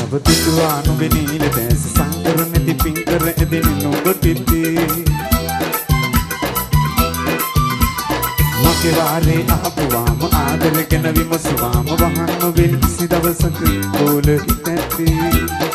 පාරකාව දුටුවා නුඹේ නීල දැස් සංකර නැති පිංකර එදින නුඹ පිටේ මගේ වාරේ ආපුවාම ආදරගෙන විමසුවාම වහන්න වෙල් කිසි දවසක කොල හිතැත්තේ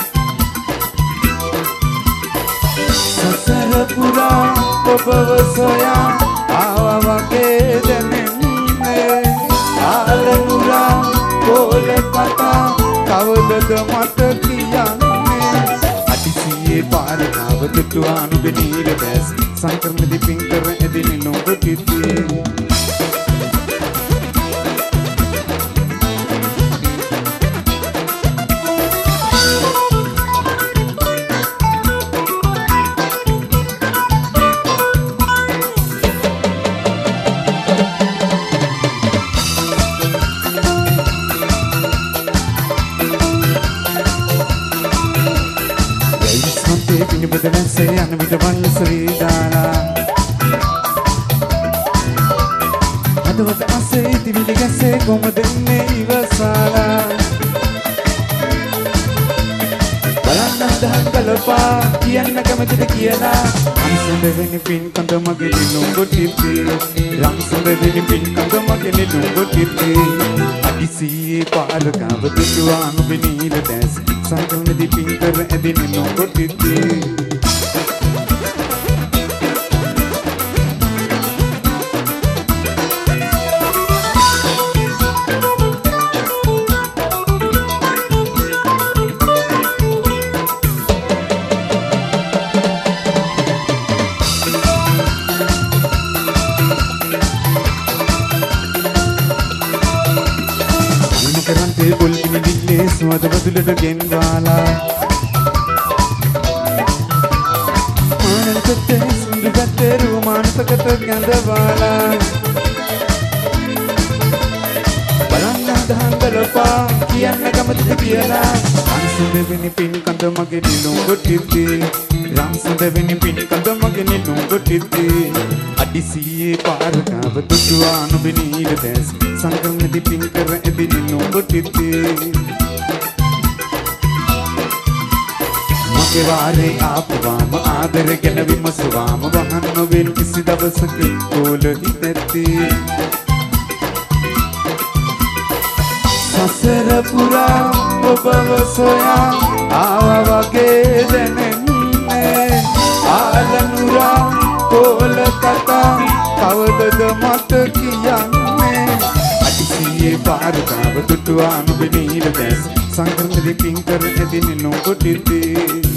සසර පුරා ඔබව සොයා ආවා වගේ දැනෙන්නේ ආලනුරා කොල කතා කවදද මට කියන්නේ අතිසියේ පාරකාව දුටුවා නුඹේ නීල දැස් සංකර නැති පිංකර එදින නුඹ පිටේ බදනසේ යන විට වන්නසරී දාලා අදවත අසේ තිවිලි ගැසේ කොම දෙන්නේ ඉවසාලා බලන්න දහන් කලපා කියන්න කැමතිද කියලා රංසුඳ වෙනි පින් කඳ මගේ නුඹ ටිපේ රංසුඳ වෙනි පින් කඳ මගේ නුඹ ටිපේ අදිසියේ පාරකාව දුටුවා නුඹේ නීල දැස් සංකල්පෙදි පිංකර එදින නුඹ ටිපේ සුවඳ බදුලට ගෙන්වාලා මානසතේ සුන්දරතේ රෝමාන්සකට ගඳවාලා බලන්න දහන් කලපා කියන්න කැමතිද කියලා රංසුඳ වෙනි පින් කඳ මගේ නුඹ ටිපේ රංසුඳ වෙනි පින් කඳ මගේ නුඹ ටිපේ අදිසියේ පාරකාව දුටුවා නුඹේ නීල දැස් සංකර නැති පිංකර එදින නුඹ ටිපේ මගේ වාරේ ආපුවාම ආදරගෙන විමසුවාම වහන්න වෙල් කිසි දවසක කොල හිතැත්තේ සසර පුරා ඔබව සොයා ආවා වගේ දැනෙන්නේ ආලනුරා කොල කතා කවදද මට කියන්නේ අදිසියේ පාරකාව දුටුවා නුඹේ නීල දැස් සංකර නැති පිංකර එදින නුඹ ටිපේ